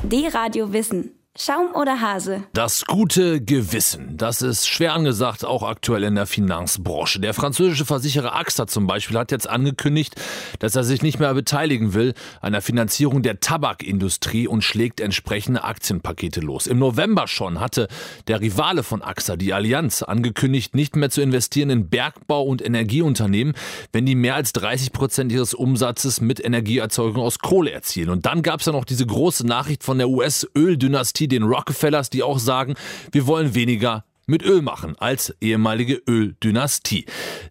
D-Radio Wissen. Schaum oder Hase? Das gute Gewissen, das ist schwer angesagt, auch aktuell in der Finanzbranche. Der französische Versicherer AXA zum Beispiel hat jetzt angekündigt, dass er sich nicht mehr beteiligen will an der Finanzierung der Tabakindustrie und schlägt entsprechende Aktienpakete los. Im November schon hatte der Rivale von AXA, die Allianz, angekündigt, nicht mehr zu investieren in Bergbau- und Energieunternehmen, wenn die mehr als 30% ihres Umsatzes mit Energieerzeugung aus Kohle erzielen. Und dann gab es ja noch diese große Nachricht von der US-Öldynastie, den Rockefellers, die auch sagen, wir wollen weniger mit Öl machen als ehemalige Öldynastie.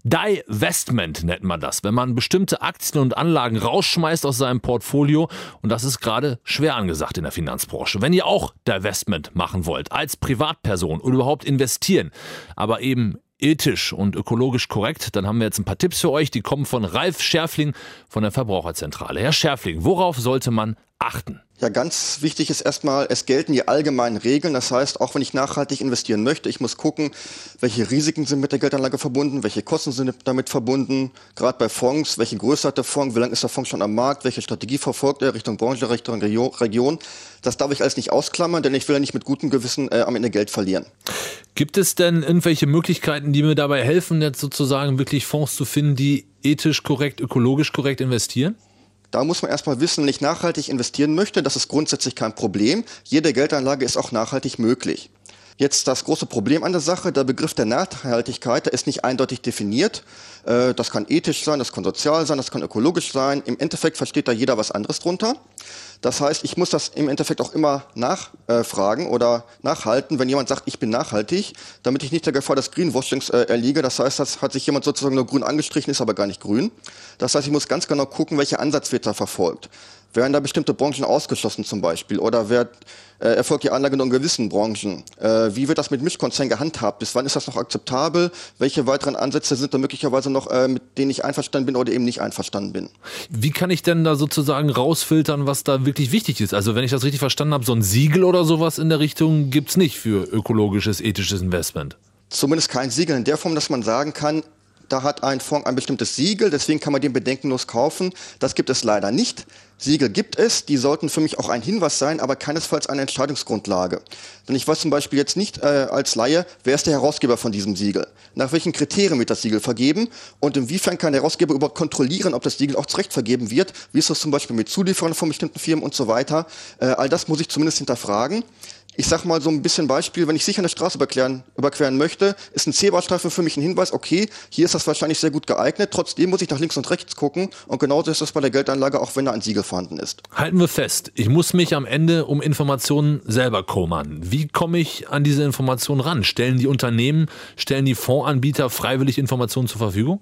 Divestment nennt man das, wenn man bestimmte Aktien und Anlagen rausschmeißt aus seinem Portfolio, und das ist gerade schwer angesagt in der Finanzbranche. Wenn ihr auch Divestment machen wollt, als Privatperson oder überhaupt investieren, aber eben ethisch und ökologisch korrekt, dann haben wir jetzt ein paar Tipps für euch, die kommen von Ralf Scherfling von der Verbraucherzentrale. Herr Scherfling, worauf sollte man achten? Ja, ganz wichtig ist erstmal, es gelten die allgemeinen Regeln. Das heißt, auch wenn ich nachhaltig investieren möchte, ich muss gucken, welche Risiken sind mit der Geldanlage verbunden, welche Kosten sind damit verbunden. Gerade bei Fonds, welche Größe hat der Fonds, wie lange ist der Fonds schon am Markt, welche Strategie verfolgt er, Richtung Branche, Richtung Region. Das darf ich alles nicht ausklammern, denn ich will ja nicht mit gutem Gewissen am Ende Geld verlieren. Gibt es denn irgendwelche Möglichkeiten, die mir dabei helfen, jetzt sozusagen wirklich Fonds zu finden, die ethisch korrekt, ökologisch korrekt investieren? Da muss man erstmal wissen, wenn ich nachhaltig investieren möchte, das ist grundsätzlich kein Problem. Jede Geldanlage ist auch nachhaltig möglich. Jetzt das große Problem an der Sache, der Begriff der Nachhaltigkeit, der ist nicht eindeutig definiert. Das kann ethisch sein, das kann sozial sein, das kann ökologisch sein. Im Endeffekt versteht da jeder was anderes drunter. Das heißt, ich muss das im Endeffekt auch immer nachfragen oder nachhalten, wenn jemand sagt, ich bin nachhaltig, damit ich nicht der Gefahr des Greenwashings erliege. Das heißt, das hat sich jemand sozusagen nur grün angestrichen, ist aber gar nicht grün. Das heißt, ich muss ganz genau gucken, welcher Ansatz wird da verfolgt. Werden da bestimmte Branchen ausgeschlossen zum Beispiel? Oder erfolgt die Anlage nur in gewissen Branchen? Wie wird das mit Mischkonzernen gehandhabt? Bis wann ist das noch akzeptabel? Welche weiteren Ansätze sind da möglicherweise noch, mit denen ich einverstanden bin oder eben nicht einverstanden bin? Wie kann ich denn da sozusagen rausfiltern, was da wirklich wichtig ist? Also wenn ich das richtig verstanden habe, so ein Siegel oder sowas in der Richtung gibt's nicht für ökologisches, ethisches Investment. Zumindest kein Siegel in der Form, dass man sagen kann, da hat ein Fonds ein bestimmtes Siegel, deswegen kann man den bedenkenlos kaufen. Das gibt es leider nicht. Siegel gibt es, die sollten für mich auch ein Hinweis sein, aber keinesfalls eine Entscheidungsgrundlage. Denn ich weiß zum Beispiel jetzt nicht als Laie, wer ist der Herausgeber von diesem Siegel? Nach welchen Kriterien wird das Siegel vergeben? Und inwiefern kann der Herausgeber überhaupt kontrollieren, ob das Siegel auch zurecht vergeben wird? Wie ist das zum Beispiel mit Zulieferern von bestimmten Firmen und so weiter? All das muss ich zumindest hinterfragen. Ich sag mal so ein bisschen Beispiel, wenn ich sicher eine Straße überqueren möchte, ist ein Zebrastreifen für mich ein Hinweis, okay, hier ist das wahrscheinlich sehr gut geeignet, trotzdem muss ich nach links und rechts gucken und genauso ist das bei der Geldanlage, auch wenn da ein Siegel vorhanden ist. Halten wir fest, ich muss mich am Ende um Informationen selber kümmern. Wie komme ich an diese Informationen ran? Stellen die Unternehmen, stellen die Fondsanbieter freiwillig Informationen zur Verfügung?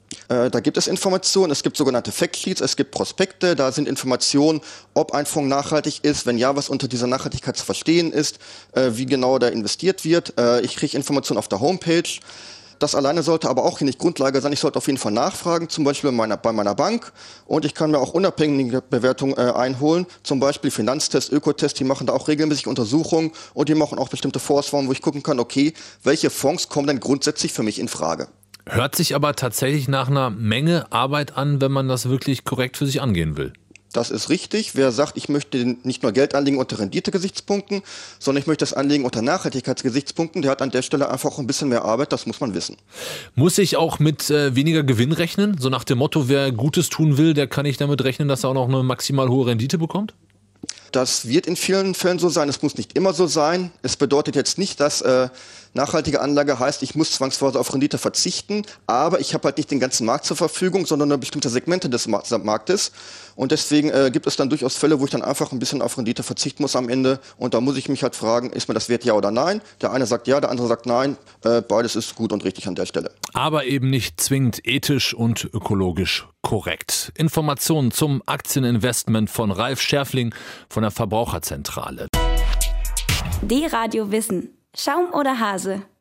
Da gibt es Informationen, es gibt sogenannte Factsheets, es gibt Prospekte, da sind Informationen, ob ein Fonds nachhaltig ist, wenn ja, was unter dieser Nachhaltigkeit zu verstehen ist, wie genau da investiert wird. Ich kriege Informationen auf der Homepage. Das alleine sollte aber auch hier nicht Grundlage sein. Ich sollte auf jeden Fall nachfragen, zum Beispiel bei meiner Bank. Und ich kann mir auch unabhängige Bewertungen einholen, zum Beispiel Finanztest, Ökotest, die machen da auch regelmäßig Untersuchungen und die machen auch bestimmte Fondsformen, wo ich gucken kann, okay, welche Fonds kommen denn grundsätzlich für mich in Frage. Hört sich aber tatsächlich nach einer Menge Arbeit an, wenn man das wirklich korrekt für sich angehen will. Das ist richtig. Wer sagt, ich möchte nicht nur Geld anlegen unter Rendite-Gesichtspunkten, sondern ich möchte das anlegen unter Nachhaltigkeitsgesichtspunkten, der hat an der Stelle einfach auch ein bisschen mehr Arbeit, das muss man wissen. Muss ich auch mit weniger Gewinn rechnen? So nach dem Motto, wer Gutes tun will, der kann nicht damit rechnen, dass er auch noch eine maximal hohe Rendite bekommt? Das wird in vielen Fällen so sein, es muss nicht immer so sein. Es bedeutet jetzt nicht, dass nachhaltige Anlage heißt, ich muss zwangsweise auf Rendite verzichten, aber ich habe halt nicht den ganzen Markt zur Verfügung, sondern nur bestimmte Segmente des Marktes. Und deswegen gibt es dann durchaus Fälle, wo ich dann einfach ein bisschen auf Rendite verzichten muss am Ende. Und da muss ich mich halt fragen, ist mir das wert, ja oder nein? Der eine sagt ja, der andere sagt nein. Beides ist gut und richtig an der Stelle. Aber eben nicht zwingend ethisch und ökologisch korrekt. Informationen zum Aktieninvestment von Ralf Scherfling von der Verbraucherzentrale. D-Radio Wissen. Schaum oder Hase?